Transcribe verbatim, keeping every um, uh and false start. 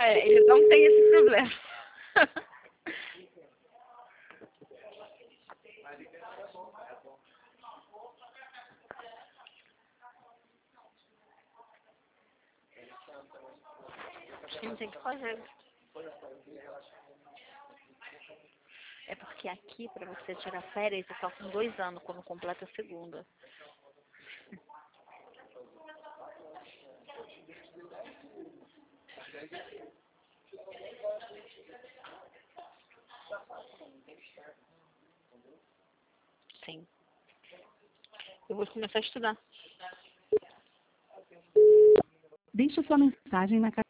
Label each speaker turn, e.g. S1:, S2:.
S1: É, eles não têm esse problema. Acho que não tem que fazer. É porque aqui, pra você tirar férias, você só com dois anos, quando completa a segunda. Sim. Eu vou começar a estudar.
S2: Deixe sua mensagem na caixa